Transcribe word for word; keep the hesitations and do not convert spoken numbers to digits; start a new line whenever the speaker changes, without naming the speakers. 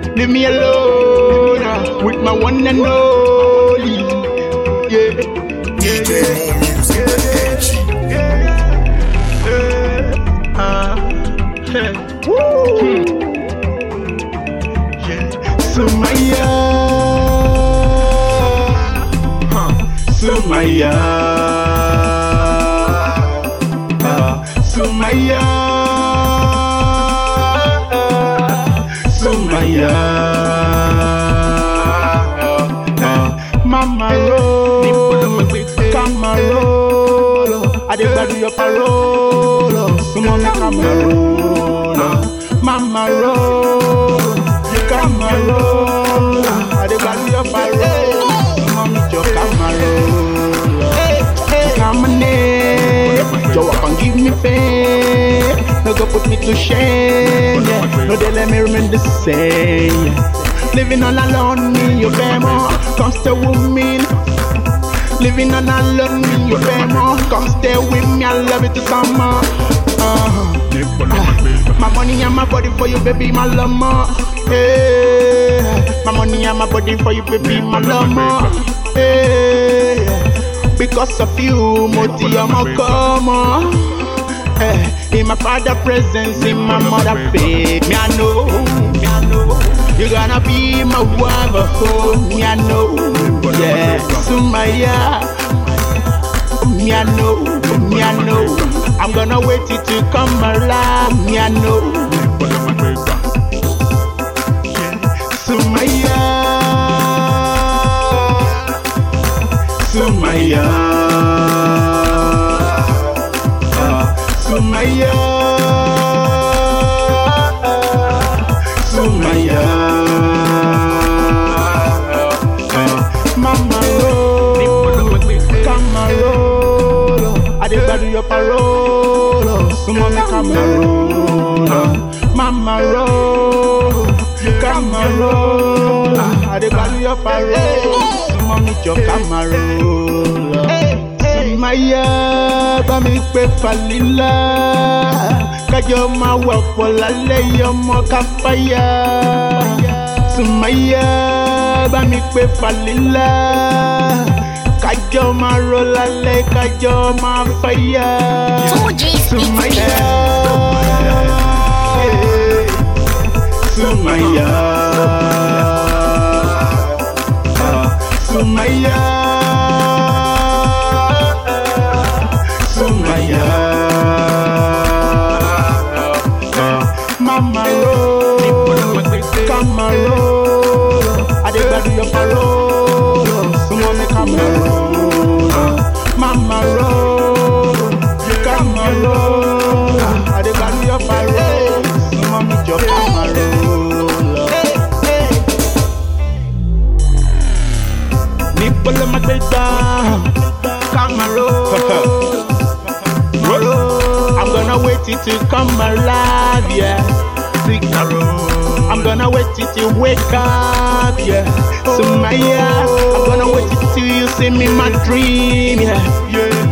Leave me alone uh, with my one and only. Yeah, yeah, yeah, yeah, yeah. Uh, yeah. Woo. Yeah. Sumaya, huh. Sumaya, uh, Sumaya, Sumaya, uh, Mama roll, Kama roll, I dey gbadu your parole, Sumona Kama roll, Mama roll, Kama roll, I dey gbadu your parole, Sumona your Kama roll, Kama name, you walk and give me pain. No go put me to shame, yeah. No they let me remain the same, yeah. Living all alone, me you pay more. Come stay with me. Living all alone, me you pay more. Come stay with me, I love it to summer. Uh, uh, my money and my body for you, baby, my love more. Hey, my money and my body for you, baby, my love more. Hey, because of you, Moti, I'm a come. Hey, in my father presence, in my mother faith, me I know, me I know, you're gonna be my wife, oh, me I know, yeah, Sumaya, me I know, me I know, I'm gonna wait till you come alive, me I know, Sumaya, Sumaya. Sumaya, Sumaya, uh, Mama roll, Kama roll, I dey gbadu your parole, Sumona Kama roll, Mama roll, Kama roll, I dey gbadu your parole, Sumona your Kama roll. Sumaya, bá mi pé Falila, kájọ máa wà pọ̀ lálẹ́ ọmọ káfáyà. Sumaya, bá mi pé Falila, kájọ máa ro lálẹ́, kájọ máa fáyà. Sumaya, Sumaya, Sumaya. Sumaya, uh, Mama roll, Kama roll, I dey gbadu your parole, Sumona Kama roll, Mama roll, Kama roll, I dey gbadu your parole, Sumona your Kama roll. Nipple my data, Kama roll. I'm gonna wait till you come alive, yeah. I'm gonna wait till you wake up, yeah. Sumaya, I'm gonna wait till you see me in my dream, yeah.